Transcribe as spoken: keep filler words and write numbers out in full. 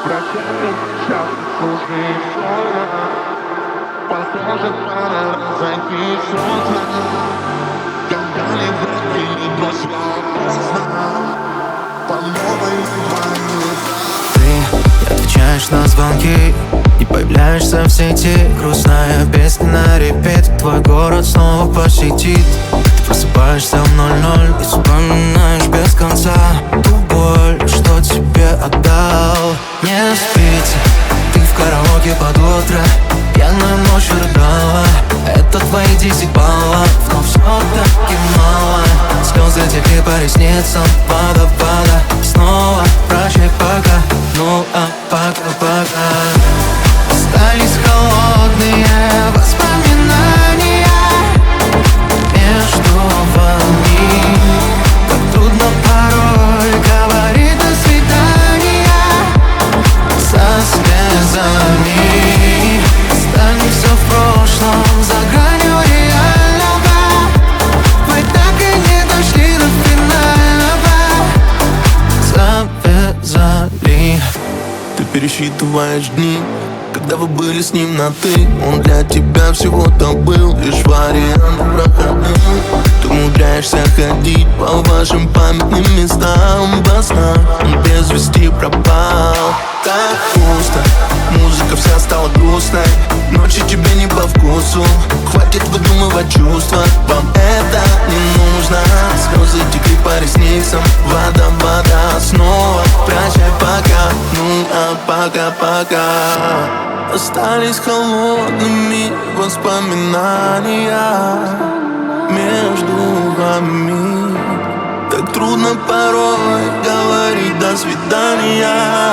Прощай, час нужны ссора. Похоже, пора разойти сложно. Когда ли враги бросила поздно. По новой звонит. Ты не отвечаешь на звонки, не появляешься в сети. Грустная песня на репит, твой город снова посетит. Ты просыпаешься в ноль-ноль и вспоминаешь без конца ту боль, что тебе отдал. Не спится, ты в караоке под утро, пьяная ночь рыдала. Это твои десять баллов, но все-таки мало. Слезы текли по ресницам, вода-вода. Снова прощай, пока, ну а пока-пока. Остались холодные воспоминания между вами. Как трудно порой говорить до свидания со слезами. Останется в прошлом, за гранью реального. Мы так и не дошли до финального. Завязали. Ты пересчитываешь дни, когда вы были с ним на «ты». Он для тебя всего-то был лишь вариант проходным. Ты умудряешься ходить по вашим памятным местам во снах. Он без вести пропал. Так пусто, музыка вся стала грустной. Ночи тебе не по вкусу, хватит выдумывать чувства. Вам это не нужно. Слезы текли по ресницам, вода-вода. Снова прощай, пока, ну а пока-пока. Остались холодными воспоминания между вами. Так трудно порой говорить до свидания